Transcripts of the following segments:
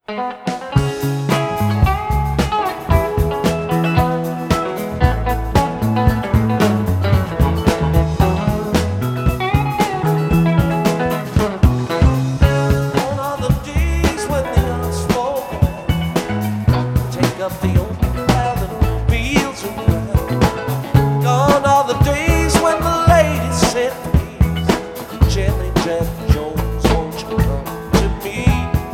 all the days when the ice falls, take up the open path and fields around. Gone are the days when the ladies said, please, gently, Jack Jones, won't you come to me?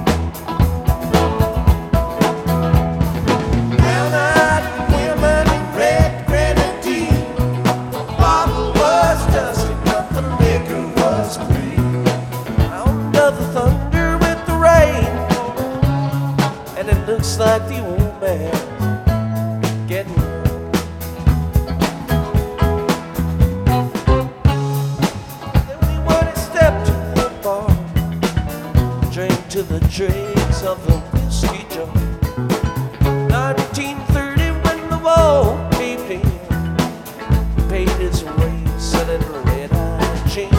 Brown-eyed women in red grenadine, the bottle was dusty, but the liquor was green. Sound of the thunder with the rain, and it looks like the old man getting old. Then we went and stepped to the bar, drank to the dregs of the whiskey jar. 1930 when the wall caved in, paid his way selling red-eye gin.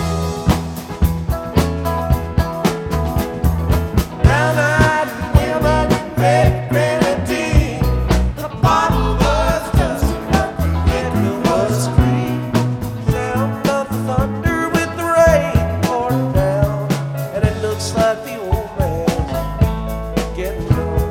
Brown-eyed women in red grenadine, the bottle was dusty, but the liquor was green. Sound of thunder with the rain pouring down, and it looks like the old man getting old.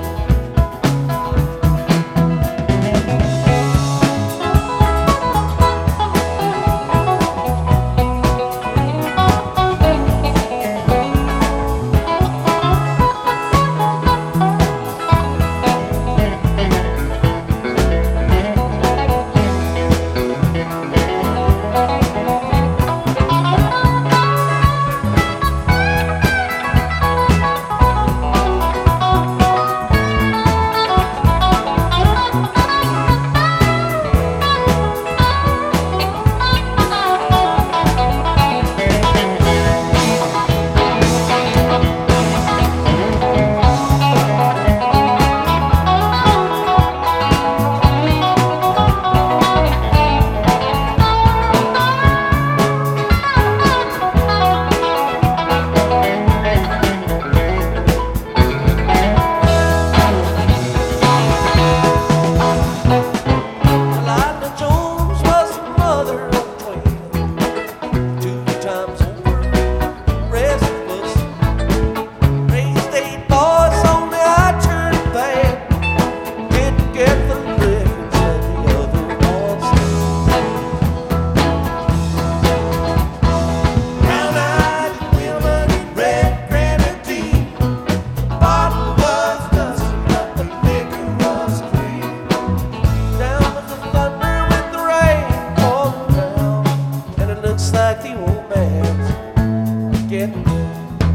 Lila Jones was the mother of 12, 2 times over, restless. Raised 8 boys, only I turned bad. Didn't get the liquor that the other ones did. Brown-eyed women in red grenadine, the bottle was dusty, but the liquor was clean. Down with the thunder with the rain pouring down, and it looks like the old man's getting old.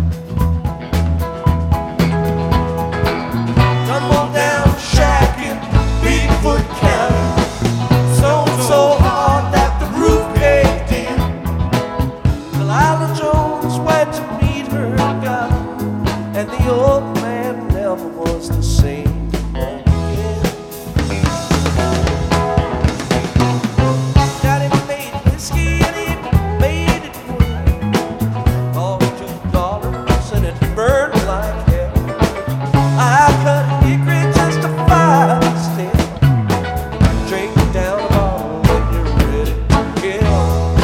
Tumble down shack in Bigfoot County, so hard that the roof caved in. Lila Jones went to meet her God, and the old man never was the same again. Daddy made whiskey and he made it work. Cost $2 and it burned like hell. I cut hickory just to fire the steel. Drink down a bottle when you're ready to kill.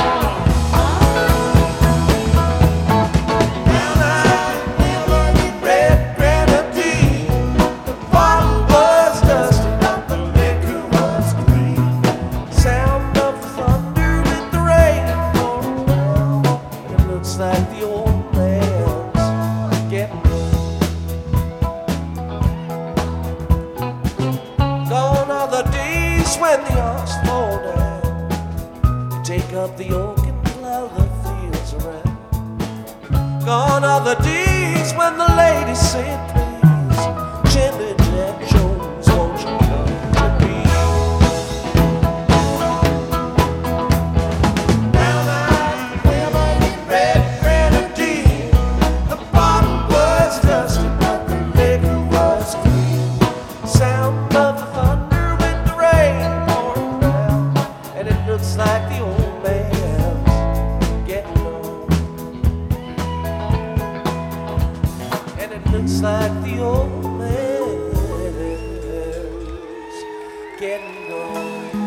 Brown-eyed women in red grenadine, the bottle was dusty, but the liquor was green. Sound of thunder with the rain pouring down, and it looks like the old man's getting old. Gone are the days when the ox fall down, you take up the oak and plow the fields around. Gone are the days when the ladies say, please, gently, Jack Jones, won't you come to me? Brown-eyed women in red grenadine, the bottle was dusty, but the liquor was clean. Sound of the thunder with the rain pouring down, and it looks like the old man's getting old. And it looks like romance getting gone.